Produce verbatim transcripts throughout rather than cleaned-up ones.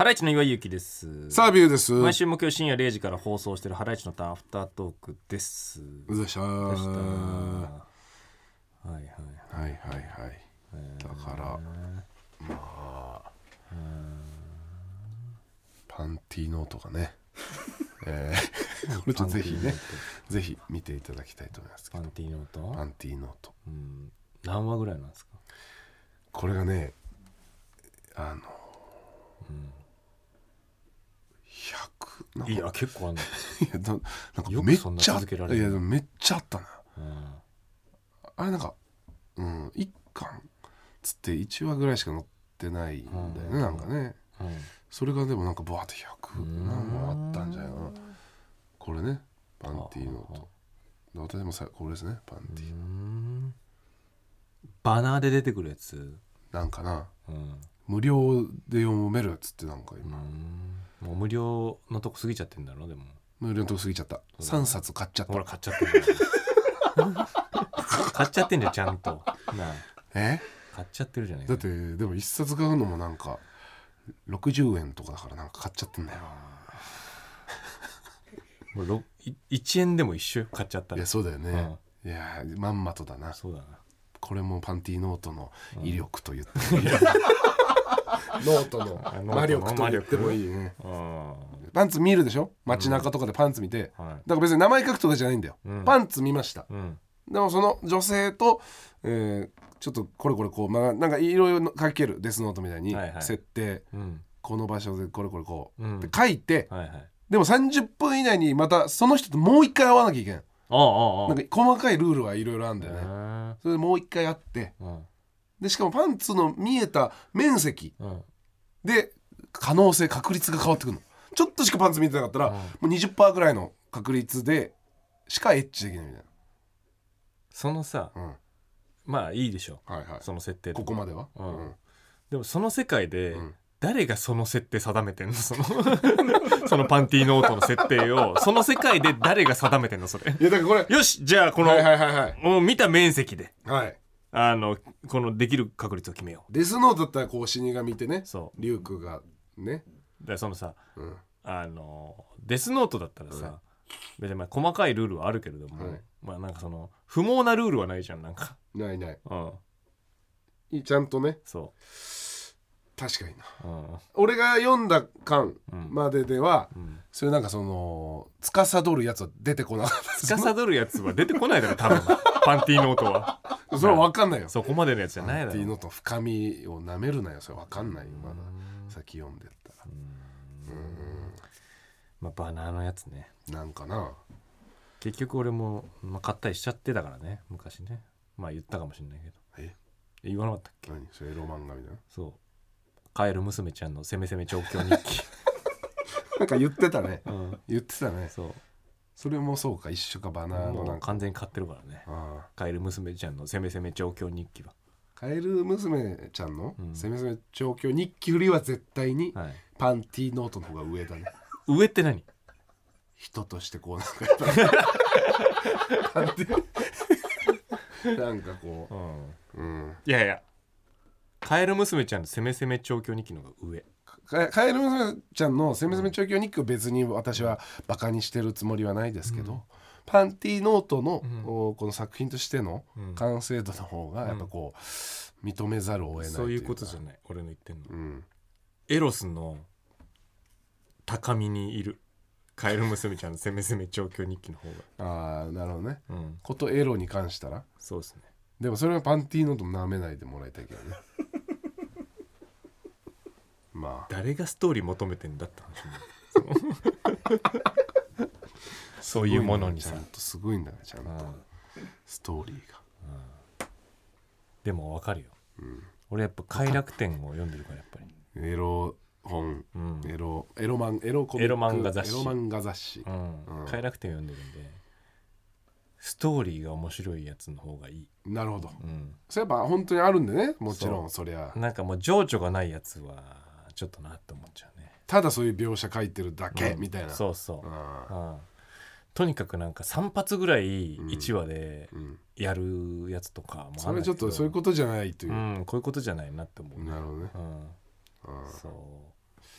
ハライチの岩井ゆきです。 サービューです。 毎週木曜深夜れいじから放送しているハライチのターンアフタートークです。 うざしゃー。 はいはいはいはいはい、えー、だからまあパンティーノートがねえー、これちょっとぜひねぜひ見ていただきたいと思いますけど。 パンティーノートパンティーノート、 うん、何話ぐらいなんですかこれがね。あの、うん、ひゃくなんかいや結構あんのいやななんかよくそんな続けられる。 いやでもめっちゃあったな、 うん、 あれなんか、うん、いっかんつっていちわぐらいしか載ってないんだよね、うん、なんかね、うん、それがでもなんかバーってひゃくなんもあったんじゃないかな。これねパンティーノート、私もさこれですねパンティー。 うんバナーで出てくるやつなんかな、 うん、 無料で読めるやつってなんか今うんもう無料のとこ過ぎちゃってんだろ。でも無料のとこ過ぎちゃった。さんさつ買っちゃった。 ほら買っちゃってる買っちゃってんじゃんちゃんとなあ。 え買っちゃってるじゃないだってでもいっさつ買うのもなんかろくじゅうえんとかだからなんか買っちゃってんだよもういちえんでも一緒買っちゃったら。 いやそうだよね、うん、いやまんまとだな。 そうだな。これもパンティーノートの威力と言って、うん、ノートの魔力と言ってもいいね。パンツ見るでしょ街中とかでパンツ見て、うん、だから別に名前書くとかじゃないんだよ、うん、パンツ見ました、うん、でもその女性と、えー、ちょっとこれこれこう、まあ、なんかいろいろ書けるデスノートみたいに、はいはい、設定、うん、この場所でこれこれこう、うん、って書いて、はいはい、でもさんじゅっぷん以内にまたその人ともう一回会わなきゃいけない。ああああなんか細かいルールはいろいろあるんだよね。それでもう一回会って、うん、でしかもパンツの見えた面積で可能性確率が変わってくるの。ちょっとしかパンツ見てなかったら、うん、もう にじゅっパーセント ぐらいの確率でしかエッチできないみたいな。 そのさ、うん、まあいいでしょ、はいはい、その設定ここまでは、 うんうん、でもその世界で、うん、誰がその設定定めてんのそのそのパンティーノートの設定をその世界で誰が定めてんのそれ。 いやだからこれよしじゃあこの、はいはいはいはい、もう見た面積で、 はい、 あのこのできる確率を決めよう。 デスノートだったらこう死神ってね、そうリュウクがねだそのさ、うん、あのデスノートだったらさ、うん、別にまあ細かいルールはあるけれども、はい、まあなんかその不毛なルールはないじゃん。なんかないない、うん、ちゃんとね。 そう確かにな、うん、俺が読んだ巻まででは、うん、それなんかその司るやつは出てこなかった。 司るやつは出てこないだろ多分パンティーノートはそれは分かんないよ。 そこまでのやつじゃないだろ。 パンティーノートの深みをなめるなよ。それ分かんないよまだ先読んでったら。うんうんまあバナーのやつねなんかな。 結局俺も、まあ、買ったりしちゃってたからね昔ね。まあ言ったかもしれないけど。 え言わなかったっけ。 何それエロ漫画みたいな。 そうカエル娘ちゃんの攻め攻め調教日記なんか言ってたね、うん、言ってたね。そうそれもそうか一緒かバナーのなんか完全に買ってるからね。あカエル娘ちゃんの攻め攻め調教日記はカエル娘ちゃんの、うん、攻め攻め調教日記よりは絶対にパンティーノートの方が上だね。 上って何人としてこうなんかパンティなんかこう、うんうん、 いやいやカエル娘ちゃんの攻め攻め調教日記の方が上。 カエル娘ちゃんの攻め攻め調教日記を別に私はバカにしてるつもりはないですけど、うん、パンティーノートの、うん、この作品としての完成度の方がやっぱこう認めざるを得ないというか。 そういうことじゃない俺の言ってんの、うん、エロスの高みにいるカエル娘ちゃんの攻め攻め調教日記の方が。 ああなるほどね、うん、ことエロに関したらそうですね。 でもそれはパンティーノートも舐めないでもらいたいけどねまあ誰がストーリー求めてんだって話そういうものにさちゃんとすごいんだからちゃんとストーリーが、 うん、でも分かるよ、うん、俺やっぱ快楽天を読んでるからやっぱりエロ本、うん、エロエロマンエロコミックエロ漫画雑誌エロ漫画雑誌、 うんうん、快楽天読んでるんでストーリーが面白いやつの方がいい。 なるほど、うん、それやっぱ本当にあるんでねもちろん そ, そりゃなんかもう情緒がないやつはちょっとなって思っちゃうね。 ただそういう描写書いてるだけ、うん、みたいな。 そうそう、うんうん、とにかくなんかさん発ぐらいいちわでやるやつとかもあるんだけど、 それちょっとそういうことじゃないという、 うん、こういうことじゃないなって思う。 なるほどね、 うん、そう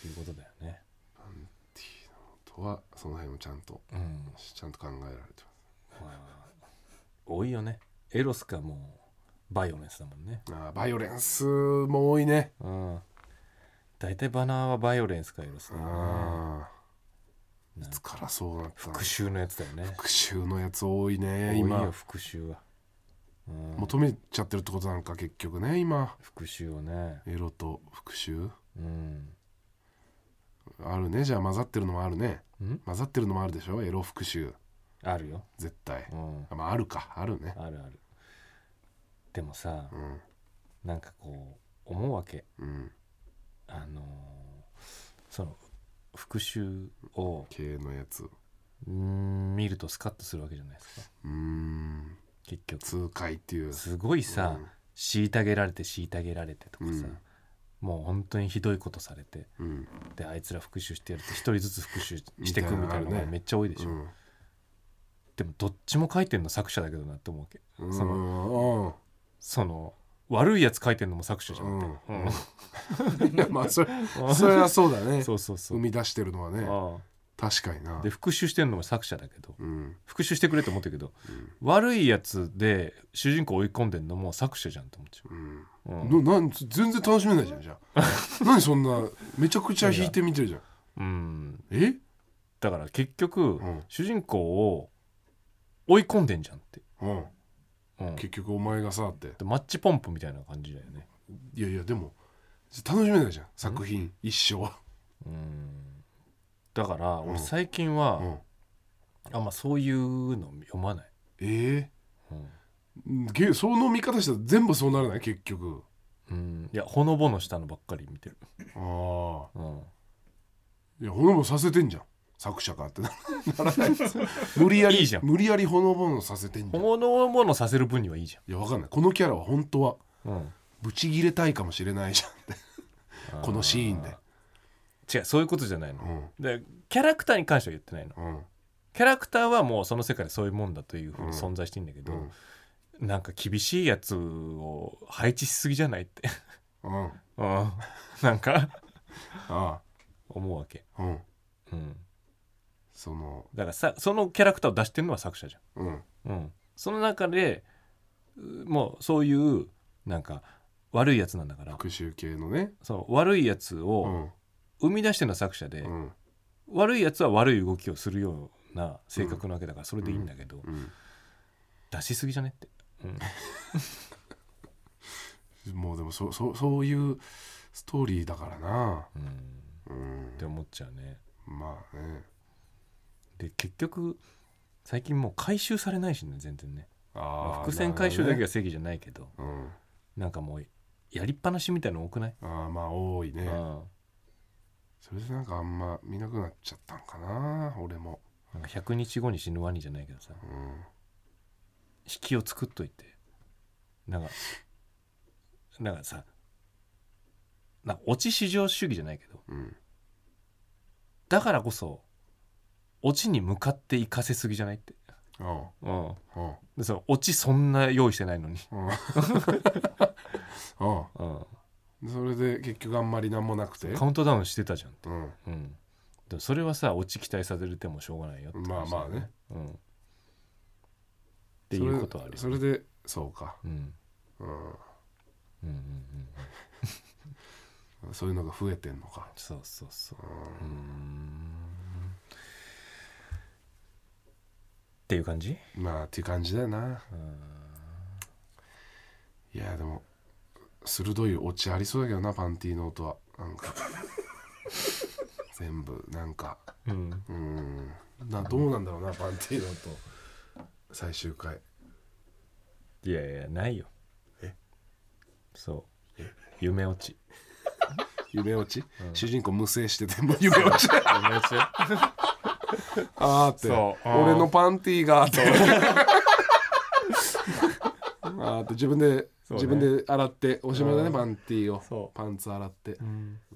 いうことだよね。 パンティーノートはその辺をちゃんと、うん、ちゃんと考えられてます、まあ、多いよね。エロスかもうバイオレンスだもんね。 あバイオレンスも多いね。 うん、だいたいバナーはバイオレンスかエロスだよね。 あいつからそうなった復讐のやつだよね。 復讐のやつ多いね。 今多いよ復讐は、 うん、求めちゃってるってことなんか結局ね今復讐をね。 エロと復讐、 うん、 あるね。じゃあ混ざってるのもあるね。混ざってるのもあるでしょエロ復讐。 あるよ絶対、うん、まああるかあるね。 あるある。でもさ、うん、なんかこう思うわけ、うん、あのー、その復讐を系のやつん見るとスカッとするわけじゃないですか。 うーん結局痛快っていうすごいさ、うん、虐げられて虐げられてとかさ、うん、もう本当にひどいことされて、うん、であいつら復讐してやると一人ずつ復讐していくみたいなのがめっちゃ多いでしょ、うん、でもどっちも書いてんの作者だけどなって思うわけ。そのその悪いやつ書いてんのも作者じゃんって、 うんうん、いやまあそれそれはそうだね。 そうそうそう生み出してるのはね。ああ確かにな。 で復讐してるのも作者だけど、うん、復讐してくれと思ってるけど、うん、悪いやつで主人公追い込んでんのも作者じゃんって思っちゃう、 うんうん、なな全然楽しめないじゃんじゃあ何そんなめちゃくちゃ引いて見てるじゃん。うん、 えだから結局、うん、主人公を追い込んでんじゃんって、うんうん、結局お前がさってマッチポンプみたいな感じだよね。 いやいやでも楽しめないじゃん作品、うん、一生。うんだから俺最近は、うん、あんまそういうの読まない。 ええーうん、その見方したら全部そうならない結局。 うんいやほのぼのしたのばっかり見てる。 ああ、うん、いやほのぼのさせてんじゃん作者かってならない無理やりいいじゃん。無理やりほのぼのさせてんじゃん。 ほのぼのさせる分にはいいじゃん。 いやわかんないこのキャラは本当は、うん、ブチギレたいかもしれないじゃんってこのシーンで。 違うそういうことじゃないの、うん、でキャラクターに関しては言ってないの、うん、キャラクターはもうその世界でそういうもんだというふうに存在していいんだけど、うん、なんか厳しいやつを配置しすぎじゃないって、うんうん、なんかああ思うわけ、うんうん、そのだからさそのキャラクターを出してるのは作者じゃん、うんうん、その中でもうそういうなんか悪いやつなんだから復讐系のねその悪いやつを、うん生み出してるのは作者で、うん、悪いやつは悪い動きをするような性格なわけだからそれでいいんだけど、うんうん、出しすぎじゃねって、 うん、もうでも そ, そ, そういうストーリーだからな、 うんうん、って思っちゃうね。 まあねで結局最近もう回収されないしね全然ね。あ伏線回収だけが正義じゃないけど、うん、なんかもうやりっぱなしみたいなの多くない？ あまあ多いね、うんそれでなんかあんま見なくなっちゃったんかな俺も。 なんかひゃくにちごに死ぬワニじゃないけどさ、うん、引きを作っといてなんかなんかさなんかオチ至上主義じゃないけど、うん、だからこそオチに向かっていかせすぎじゃないって。ああ、うん、ああでそのオチそんな用意してないのにああああ、うんそれで結局あんまりなんもなくてカウントダウンしてたじゃんって、うんうん、でもそれはさオチ期待されてもしょうがないよって、ね、 まあまあね、うん、 っていうことはあるよ、ね、 それでそうか、うんうんうんうんうん、そういうのが増えてんのか。 そうそうそう、うん、うんっていう感じ。 まあっていう感じだよな、うん、いやでも鋭いオチありそうだけどなパンティーノートはなんか全部なんか、うん、うんなどうなんだろうなパンティーノート最終回。 いやいやないよ。えそうえ夢落ち夢落ち、うん、主人公無声してても夢落ち夢落ちあーって俺のパンティーがあってあーって自分でね、自分で洗っておしまいだね、うん、パンティーをパンツ洗って、うんうん、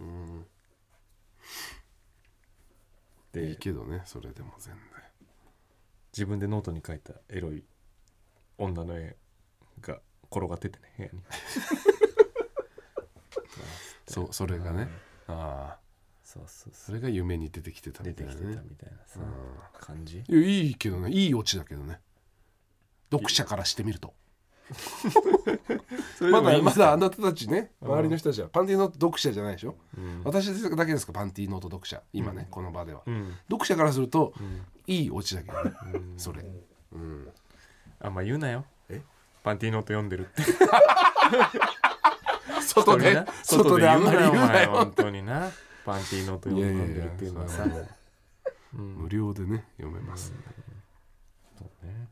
でいいけどねそれでも全然自分でノートに書いたエロい女の絵が転がっててね部屋にそうそれがね、うん、ああそうそうそれが夢に出てきてたみたいなね。 出てきてたみたいなさ、うん、感じ。 いやいいけどね、いいオチだけどね、読者からしてみるとまだまだあなたたちね、周りの人たちはパンティーノート読者じゃないでしょ、うん、私だけですかパンティーノート読者今ね、うん、この場では、うん、読者からすると、うん、いいオチだけどね、うん、それ、うん、 あんま言うなよ、えパンティーノート読んでるって外で外であんまり言うなよ本当にな、パンティーノート読んでるっていうのはさ、 うん、無料でね読めます、うん、そうね、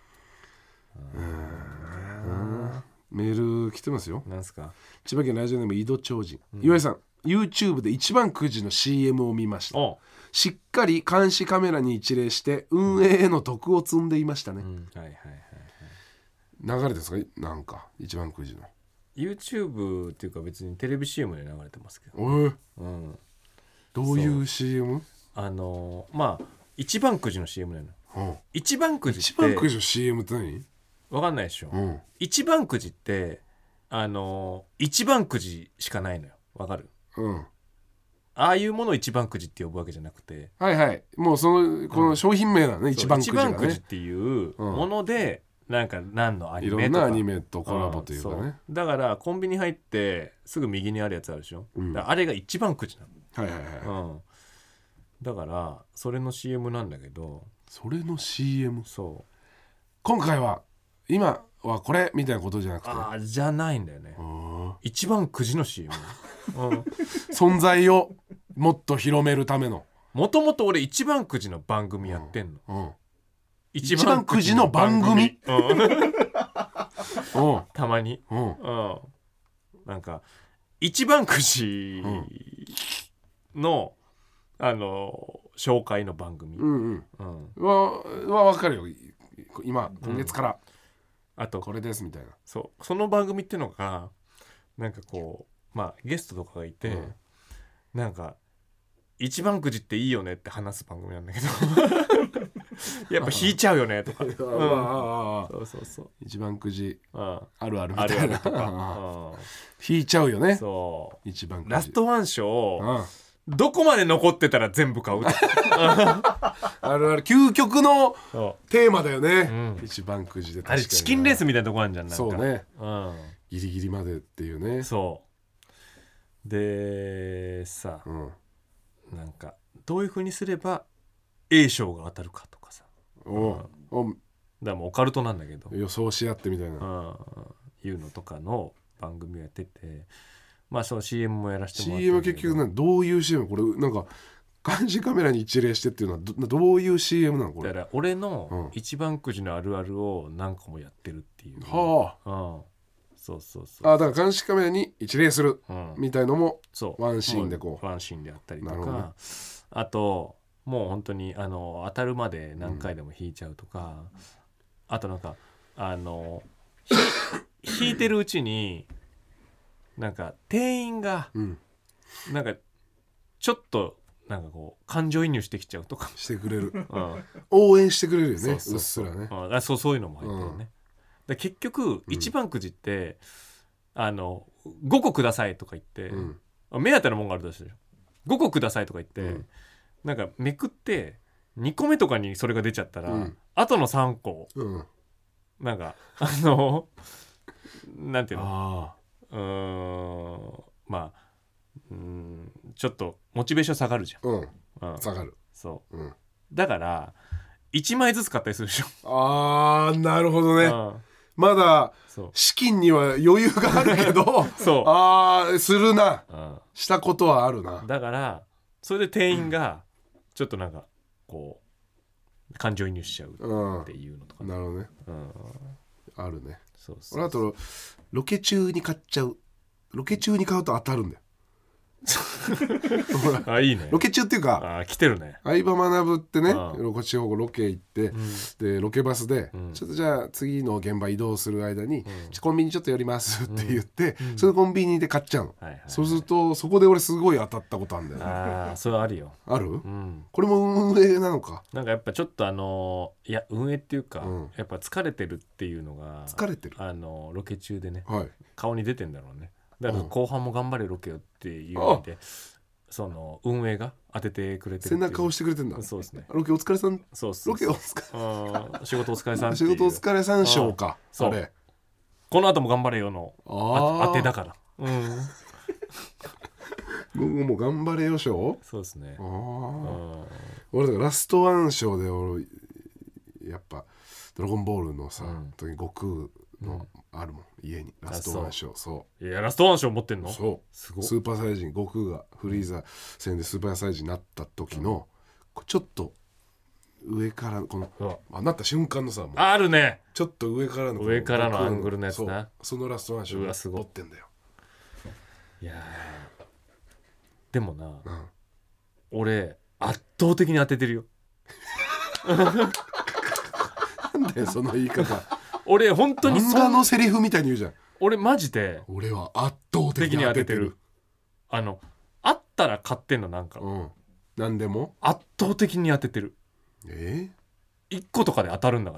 うんメール来てますよ。 なんすか。 千葉県ラジオネーム井戸超人、うん、岩井さん YouTube で一番くじの シーエム を見ました。しっかり監視カメラに一礼して運営への徳を積んでいましたね、うん、はいはいはいはい。流れですか、なんか一番くじの YouTube っていうか別にテレビ シーエム で流れてますけど、えーうん、どういう シーエム？ あのー、まあ一番くじの シーエム なの、うん、一番くじって一番くじの シーエム って何？ 分かんないでしょ、うん、一番くじってあのー、一番くじしかないのよ、分かる？うん、ああいうものを一番くじって呼ぶわけじゃなくて、 はいはい、もうそのこの商品名なのね、うん、一番くじがね、 一番くじっていうもので、うん、なんか何のアニメとかいろんなアニメとコラボというかね、うん、 だからコンビニ入ってすぐ右にあるやつあるでしょ、うん、あれが一番くじなの、はいはいはい、うん、だからそれの シーエム なんだけど、 それの シーエム？ そう今回は今はこれみたいなことじゃなくて、 あじゃないんだよね、一番くじの シーエム、うん、 存在をもっと広めるための、 もともと俺一番くじの番組やってんの、うんうん、 一番くじの番組、うん、 たまに、うんうん、なんか一番くじの、うん、あの紹介の番組、うんうんうん、はは分かるよ、今今月から、うん、あとこれですみたいな、 そうその番組っていうのがなんかこうまあゲストとかがいて、うん、なんか一番くじっていいよねって話す番組なんだけどやっぱ引いちゃうよねとか、うん、そうそうそう、 一番くじあるあるみたいなとか引いちゃうよね、そう一番くじラストワンショーどこまで残ってたら全部買うあるある、究極のテーマだよね、うん、一番くじで確かにあれチキンレースみたいなとこあるじゃん、なんかそうね、うん、ギリギリまでっていうね、 そうでさ、うん、なんかどういう風にすれば A 賞が当たるかとかさ、おお、だからもうオカルトなんだけど予想し合ってみたいな、うん、 いうのとかの番組をやってて、まあその シーエム もやらせてもらって、 シーエム は結局ね、どういう シーエム？ これなんか監視カメラに一礼してっていうのは ど, どういう シーエム なのこれ？ だから俺の一番くじのあるあるを何個もやってるっていう、はあ、うん、そうそうそう、 あだから監視カメラに一礼するみたいのも、うん、ワンシーンでこうワンシーンであったりとか、ね、あともう本当にあの当たるまで何回でも引いちゃうとか、うん、あとなんかあの引いてるうちになんか店員がなんかちょっとなんかこう感情移入してきちゃうとかしてくれる、うん、応援してくれるよね、そうそうそう、うっすらね、 あそうそういうのも入ってるね、うん、だ結局一番くじって、うん、あのごこくださいとか言って、うん、目当てのもんがあるとしてごこくださいとか言って、うん、なんかめくってにこめとかにそれが出ちゃったら、うん、あとのさんこ、うん、なんかあのなんていうの、あうーんまあうーんちょっとモチベーション下がるじゃん、うんうん、下がる、 そう、うん、だからいちまいずつ買ったりするでしょ。 あーなるほどね、うん、まだ資金には余裕があるけどそうあーするな、うん、したことはあるな。 だからそれで店員がちょっとなんかこう感情移入しちゃうっていうのとか、 ね、うん、なるほどね、うん、あるね。そうそうそう、俺あとロケ中に買っちゃう、ロケ中に買うと当たるんだよあいいね、 ロケ中っていうかあ来てるね、 相葉学ってねロケ地方ロケ行って、うん、でロケバスで、うん、ちょっとじゃあ次の現場移動する間に、うん、コンビニちょっと寄りますって言って、うん、そのコンビニで買っちゃうの、はいはいはい、そうするとそこで俺すごい当たったことあるんだよね。 ああそれはあるよ、 ある、うん、これも運営なのか、 なんかやっぱちょっとあのいや運営っていうか、うん、やっぱ疲れてるっていうのが疲れてる、 あのロケ中でね、はい、顔に出てんだろうね。だから後半も頑張れロケよっていう意味でその運営が当ててくれてる背中を押してくれてんだ。 そうですね。 ロケお疲れさん。 そうそうロケお疲れ仕事お疲れさん仕事お疲れさん賞か。 それこの後も頑張れよのあ当てだから。うん午後も頑張れよ賞。 そうですね。あ俺だからラストワン賞で俺やっぱドラゴンボールのさ、うん、時悟空のあるもん、うん、家にラストワン賞。そういやラストワン賞持ってんの。 そうすごい。スーパーサイヤ人悟空がフリーザ戦でスーパーサイヤ人になった時の、うん、ちょっと上からこの、うん、あなった瞬間のさもうあるねちょっと上からの上からのアングルのやつな。 そ, そのラストワン賞持ってんだよ。 いやでもな、うん、俺圧倒的に当ててるよなんでその言い方俺本当に漫画のセリフみたいに言うじゃん。 俺マジで俺は圧倒的に当ててる。 あのあったら買ってんのなんか、うん、 何でも圧倒的に当ててる。 えー、いっことかで当たるんだから。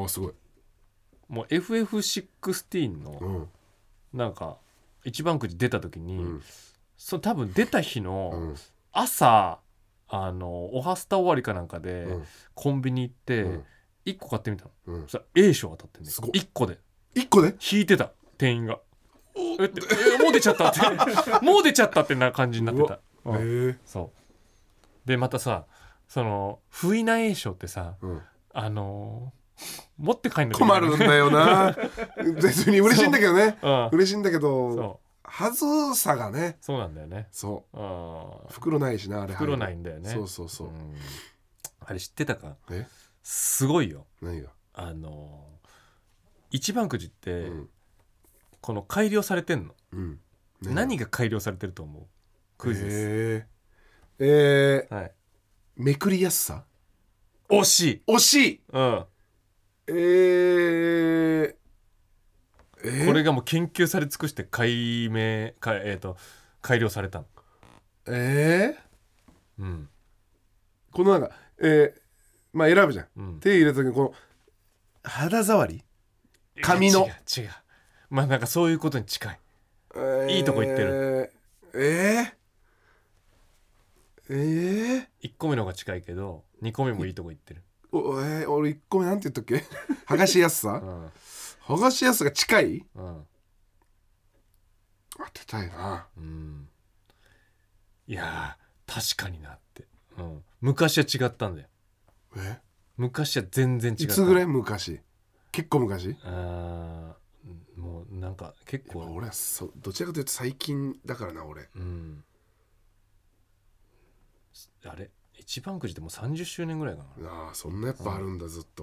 あすごい。 もう エフエフじゅうろく のなんか一番くじ出た時に、うん、そ多分出た日の朝、うん、あのオハスタ終わりかなんかで、うん、コンビニ行って、うんいっこ買ってみたの、うん、そしたら A 賞当たってんね。いっこでいっこで引いてた店員がえってえもう出ちゃったってもう出ちゃったってな感じになってた。うん、へそうでまたさその不意な A 賞ってさ、うん、あのー、持って帰るの困るんだよな別に嬉しいんだけどね、うん、嬉しいんだけどはずさがね。 そうなんだよね。 そうあ袋ないしなあれ。 袋ないんだよね。 そうそうそう、うん、 あれ知ってたか。 えすごいよ。 何が。 あの一番くじって、うん、この改良されてんの、うん、何, 何が改良されてると思う。クイズです。 えー、えーはい、めくりやすさ。 惜しい惜しい、うんえーえー、 これがもう研究され尽くして解明か、えー、と改良されたの。 えー、うんこのなんかえーまあ選ぶじゃん、うん、手入れた時にこの肌触り髪の違う違うまあなんかそういうことに近い、えー、いいとこ言ってる。 えー、えー、 いっこめの方が近いけどにこめもいいとこ言ってる。 お、えー、俺いっこめなんて言ったっけ剥がしやすさ、うん、剥がしやすさが近い、うん、当てたいな、うん、 いや確かになって、うん、昔は違ったんだよ。 え昔は全然違った。いつぐらい昔。結構昔。 あもうなんか結構俺はそどちらかというと最近だからな俺、うん、 あれ一番くじってもうさんじゅっしゅうねんぐらいかな。 ああそんなやっぱあるんだ、うん、ずっと。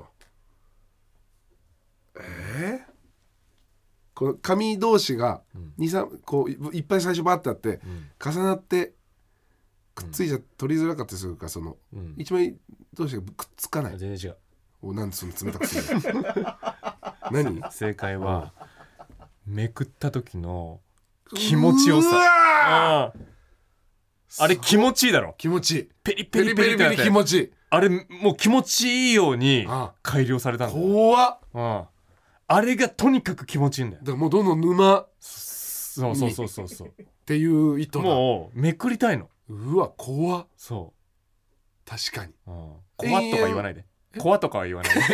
えー、この紙同士がにさん、うん、こういっぱい最初バーってあって、うん、重なってくっついちゃ取りづらかったりするかその、うん、一枚同士がくっつかない。 全然違う。 おなんでその冷たくするの何正解は、うん、めくった時の気持ちよさ。あ, あれ気持ちいいだろ。 気持ちいい。 ペリペリペリペリ気持ちいい。 あれもう気持ちいいように改良されたんだ。 怖っ。 あ, あれがとにかく気持ちいいんだよ。 だからもうどんどん沼そうそうそうそうそうっていう意図だ。 もうめくりたいの。 うわ怖っ。 そう確かに、 うん、怖っとか言わないで。怖っとかは言わないで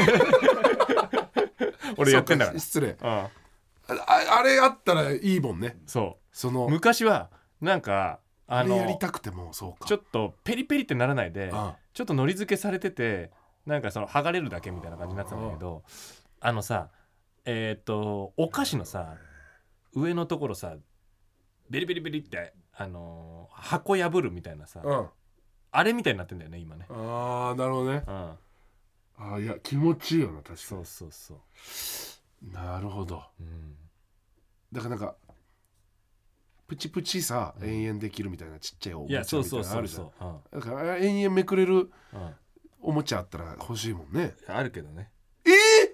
俺やってんだから。 失礼、うん、あ, あれあったらいいもんね。 そうその昔はなんかあのあれやりたくてもそうかちょっとペリペリってならないで、ああちょっとのり付けされててなんかその剥がれるだけみたいな感じになってたんだけど、あ, あのさえっ、ー、とお菓子のさ上のところさベリベリベリってあのー、箱破るみたいなさ、うん、あれみたいになってんだよね今ね。 ああなるほどね、うん、あいや気持ちいいよな確かに。 そうそうそうなるほど、うん、だからなんかプチプチさ、うん、延々できるみたいなちっちゃいおもちゃみたいなのあるじゃん。だから延々めくれる、うん、おもちゃあったら欲しいもんね。 あるけどね。 え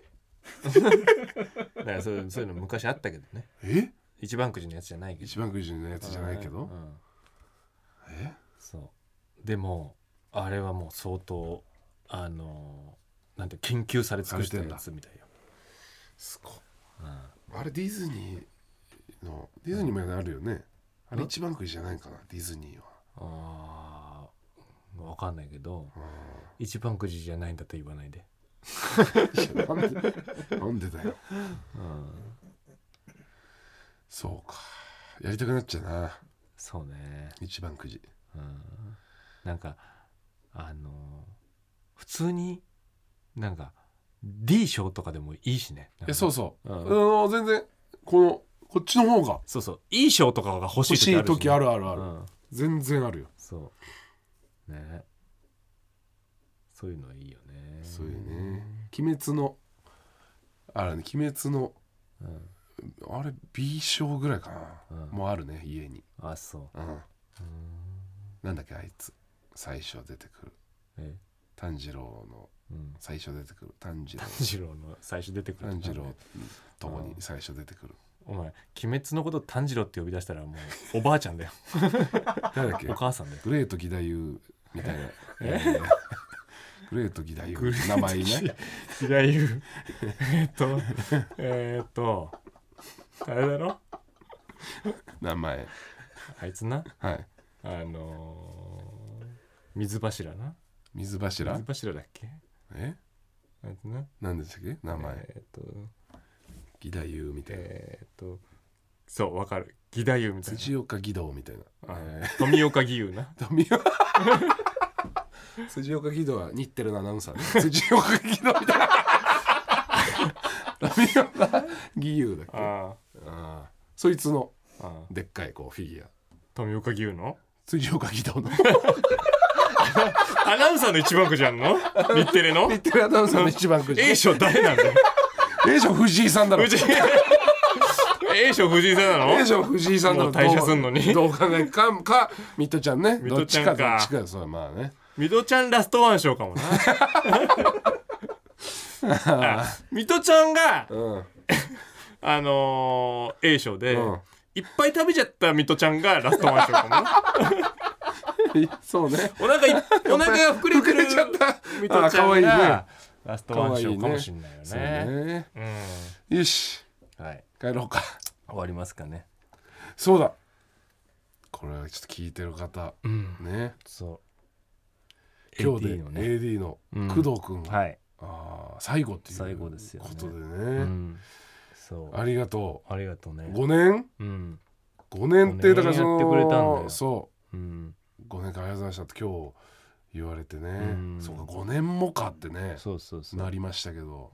ー、だからそういう、そういうの昔あったけどね。 え一番くじのやつじゃないけど。 一番くじのやつじゃないけど、うんうん、 えそうでもあれはもう相当あのなんて研究され尽くしたやつみたいよ。 すごい、うん、あれディズニーのディズニーもあるよね、うん、あれ一番くじじゃないかなディズニーは。 あ分かんないけど、一番くじじゃないんだったら言わないで。 なんでなんでだよ、うん、そうか、やりたくなっちゃうな。 そうね、 一番くじ、 うん、なんかあの普通になんか D 賞とかでもいいしね。 いやそうそう、うん、全然このこっちの方がそうそう、いい賞とかが欲しい時あるし、ね、 欲しい時あるあるある、うん、全然あるよ。 そうね、そういうのはいいよね。 そういうね、鬼滅のあれね、鬼滅の、うん、あれ B 賞ぐらいかな、うん、もうあるね家に。 あ、そう、うん、うーん、 なんだっけあいつ最初出てくる、え炭治郎の最初出てくる、炭治郎炭治郎の最初出てくる、 炭治郎とこに最初出てくる。 お前鬼滅のこと炭治郎って呼び出したらもうおばあちゃんだよ。 誰だっけ、 お母さんだよ。 グレート義太夫みたいなえグレート義太夫名前ね。 義太夫えっとえー、っとあれだろ名前あいつな、 はい、 あのー、水柱な、 水柱水柱だっけ、えあいつな、何でしたっけ名前、えー、っと義太夫みたいな、 えー、っとそうわかる、義太夫みたいな、 辻岡義堂みたいな、 えー、富岡義勇な富岡辻岡義堂は日テレのアナウンサーね。辻岡義堂みたいな富岡義勇だっけ、ああ、そいつのでっかいこうフィギュア、 富岡義勇の辻岡義堂のアナウンサーの一番くじあんの、日テレの日テレアナウンサーの一番くじ、 A 賞誰なんだよ。 A 賞藤井さんだろ。 藤井A 賞藤井さんなの A 賞藤井さんだろ。 退社すんのにどう考えかかミトちゃんね、 ミトちゃんかどっちかどっちか、そうまあね、 ミトちゃんラストワン賞かもな。ミトちゃんが、うん、あのー、A 賞で、うん、いっぱい食べちゃったミトちゃんがラストワン賞かもな。 そうね、 お腹いお腹が膨れてるちゃったミトちゃんがいい、ね、 ラストワン賞かもしんないよね。 そうね、うん、よし、はい、帰ろうか。 終わりますかね。 そうだ、これはちょっと聞いてる方、うん、ね、そう今日で エーディー の、ね、エーディー の工藤くんが、うん、はい、あ最後っていう最後ですよね、 ことでね、 うん、そうありがとうありがとうね。 ごねん、うん、ごねんってだからそのやってくれたんだよ。 そう、うん、ごねんかんありがとうございましたって今日言われてね、うん、そうかごねんもかってね、そうそうそうなりましたけど、うん、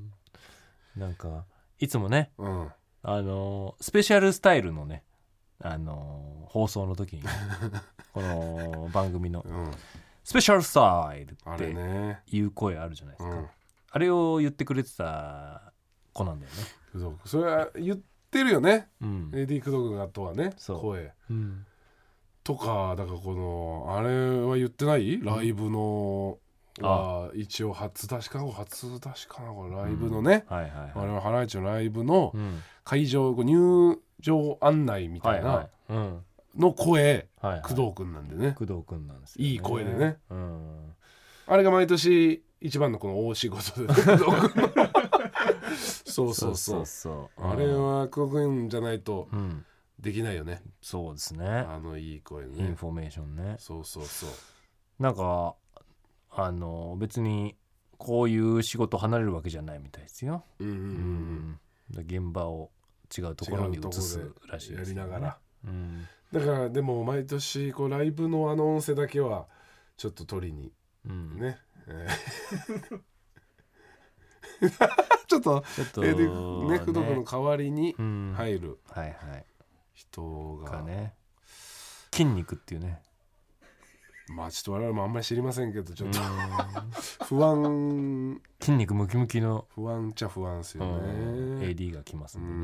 なんかいつもね、うん、あのスペシャルスタイルのね、あの放送の時に、ね、この番組の、うん、スペシャルスタイルっていう声あるじゃないですか、 あれ,、ねうん、あれを言ってくれてた子なんだよね。 それは言ってるよね、うん、エーディー 工藤君がとはね、声、うん、とかだからこのあれは言ってない、うん、ライブのは一応初出しかな初出しかなこれライブのね、うん、はいはいはい、我々ハライチのライブの会場、うん、入場案内みたいな、はいはい、うん、の声、はいはい、工藤くんなんでね、 工藤くんなんですよね、 いい声でね、うん、あれが毎年一番のこの大仕事で、ね、工藤くんのそうそうそう、そうそうそう、あれは工藤くんじゃないとできないよね、うん、 そうですね、 あのいい声ね、 インフォメーションね、 そうそうそう、 なんかあの別にこういう仕事離れるわけじゃないみたいですよ、うんうんうん、現場を違うところに移すらしいです、ね、 やりながら、うん、だからでも毎年こうライブのあの音声だけはちょっと取りに、うん、ね、えー、ちょっとちょっとね工藤君の代わりに入る人が、 ね、筋肉っていうね、 まあちょっと我々もあんまり知りませんけどちょっと不安、 筋肉ムキムキの不安っちゃ不安ですよね、うん、 エーディー が来ますんでね、うん、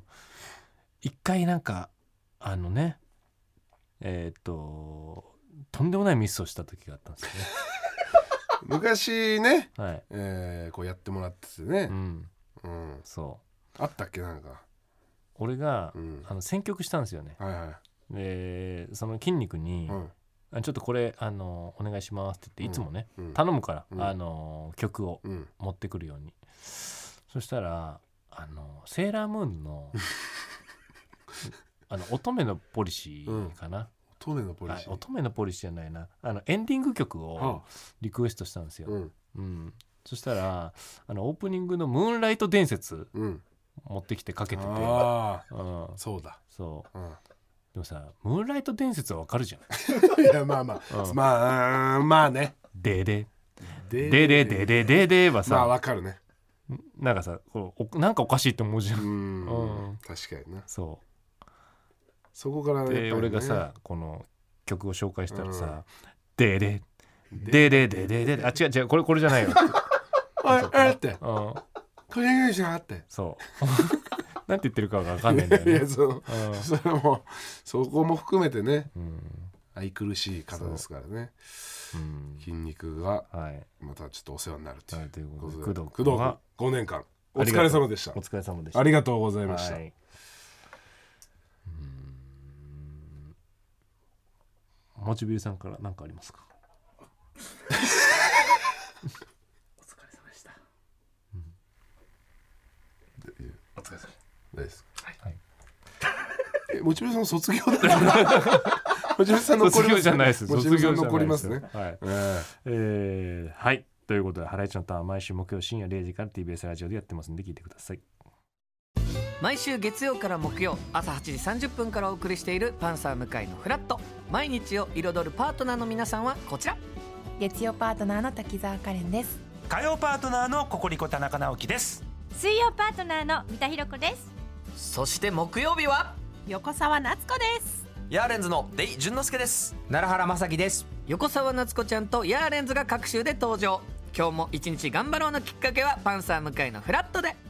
一回なんかあのねえっ、ー、ととんでもないミスをした時があったんですよね昔ね、はい、えー、こうやってもらっててね、うんうん、そうあったっけなんか俺が、うん、あの選曲したんですよね、はいはい、でその筋肉に、うん、ちょっとこれあのお願いしますって言って、うん、いつもね、うん、頼むから、うん、あの曲を持ってくるように、そしたらあのセーラームーンのあの乙女のポリシーかな、 乙女のポリシー、 乙女のポリシーじゃないな、あのエンディング曲をリクエストしたんですよ、うんうん、そしたらあのオープニングのムーンライト伝説、うん、持ってきてかけてて、あ、 うん、そうだそう、うん、でもさムーンライト伝説はわかるじゃんいやまあまあ、うん、まあまあね、 ででででででででではさ、 まあわかるね、 なんかさこうなんかおかしいって思うじゃん、うん、 うん、確かにな、 そうそこからね、 で俺がさこの曲を紹介したらさ、ででででででであ違う違うこれこれじゃないよおいえって、うん、これじゃってそうなんて言ってるかが分かんないんだよね。いやそう、 うん、それもそこも含めてね、うん、愛くるしい方ですからね、うん、筋肉がまたちょっとお世話になるということで、はい、工藤がごねんかんお疲れ様でした。 お疲れ様でした。 ありがとうございました。はい、 うん、もちびりさんから何かありますか？お疲れ様でした。うん、お疲れ様です。はいはい、え、もちびりさん卒業だったもちびりさん残ります、ね、卒業じゃないです。 卒業残りますね。 はい、えーえー、はいということでハライチのターンは毎週木曜深夜れいじから ティービーエス ラジオでやってますんで聞いてください。 毎週月曜から木曜朝はちじさんじゅっぷんからお送りしているパンサー向井のフラット、毎日を彩るパートナーの皆さんはこちら。 月曜パートナーの滝沢カレンです。 火曜パートナーのココリコ田中直樹です。 水曜パートナーの三田寛子です。 そして木曜日は横澤夏子です。 ヤーレンズのデイ淳之介です。 奈良原正樹です。横澤夏子ちゃんとヤーレンズが各週で登場。今日も一日頑張ろうのきっかけはパンサー向井のフラットで。